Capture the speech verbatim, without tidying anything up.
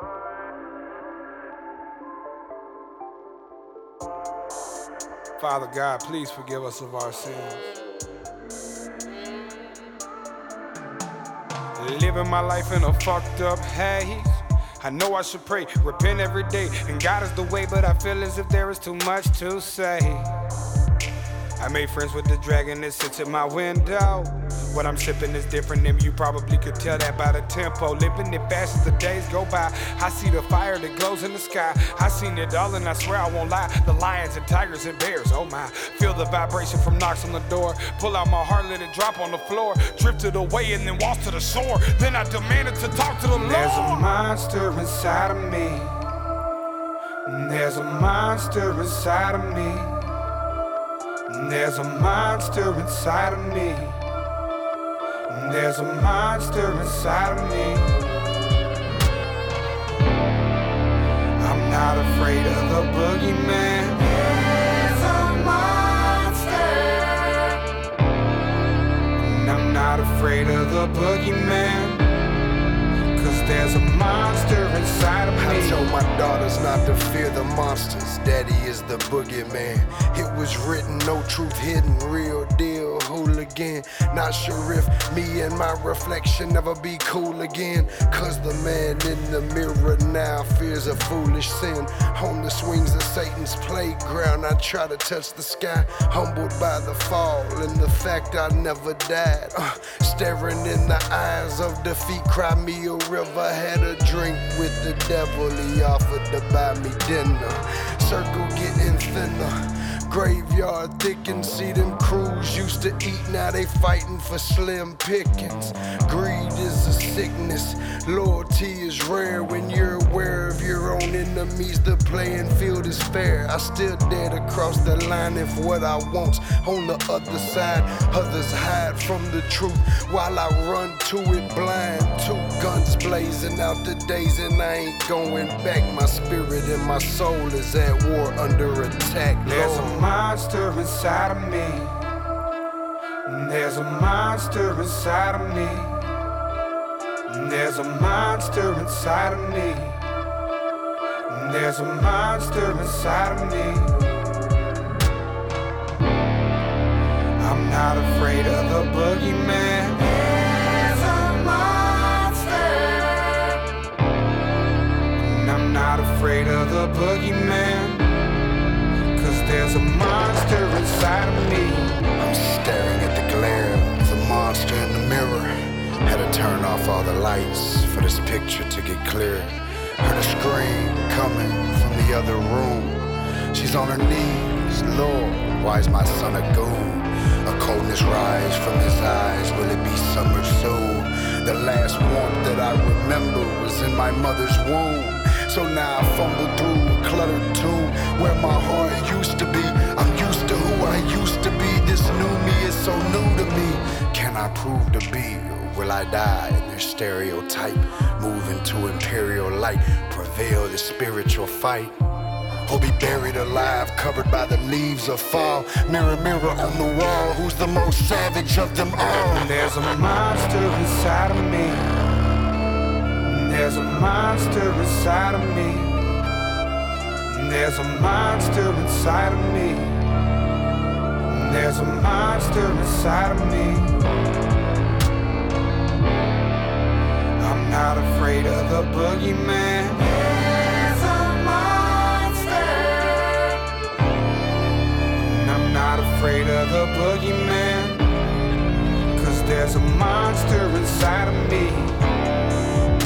Father God, please forgive us of our sins. Living my life in a fucked up haze. I know I should pray, repent every day, and God is the way, but I feel as if there is too much to say. I made friends with the dragon that sits at my window. What I'm sipping is different than you probably could tell that by the tempo. Living it fast as the days go by. I see the fire that glows in the sky. I seen it all and I swear I won't lie. The lions and tigers and bears, oh my. Feel the vibration from knocks on the door. Pull out my heart, let it drop on the floor. Drifted away and then walked to the shore. Then I demanded to talk to the Lord. There's a monster inside of me. There's a monster inside of me. There's a monster inside of me. There's a monster inside of me. I'm not afraid of the boogeyman. There's a monster. And I'm not afraid of the boogeyman. Cause there's a monster inside of me. I tell my daughters not to fear the monsters. Daddy is the boogeyman. It was written, no truth hidden, real deal, hooligan. Not sure if me and my reflection never be cool again. Cause the man in the mirror now fears a foolish sin. On the swings of Satan's playground, I try to touch the sky, humbled by the fall and the fact I never died. Uh, staring in the eyes of defeat, cry me a river. Had a drink with the devil, he offered to buy me dinner. Circle getting thinner. Graveyard thick and see them crews used to eat, now they fighting for slim pickings. Greed is a sickness, loyalty is rare. When you're aware of your own enemies, the playing field is fair. I still dare to cross the line if what I want's on the other side. Others hide from the truth while I run to it blind. Two guns blazing out the days and I ain't going back. My spirit and my soul is at war under attack. There's a monster inside of me. There's a monster inside of me. There's a monster inside of me. There's a monster inside of me. I'm not afraid of the boogeyman. There's a monster. And I'm not afraid of the boogeyman. There's a monster inside of me. I'm staring at the glare of the monster in the mirror. Had to turn off all the lights for this picture to get clear. Heard a scream coming from the other room. She's on her knees. Lord, why is my son a goon? A coldness rise from his eyes. Will it be summer soon? The last warmth that I remember was in my mother's womb. So now I fumble through a cluttered tomb where my heart used to be. I'm used to who I used to be. This new me is so new to me. Can I prove to be, or will I die in their stereotype? Move into imperial light, prevail the spiritual fight. Or be buried alive, covered by the leaves of fall. Mirror, mirror on the wall, who's the most savage of them all? There's a monster inside of me. There's a monster inside of me. There's a monster inside of me. There's a monster inside of me. I'm not afraid of the boogeyman. There's a monster. And I'm not afraid of the boogeyman. Cause there's a monster inside of me.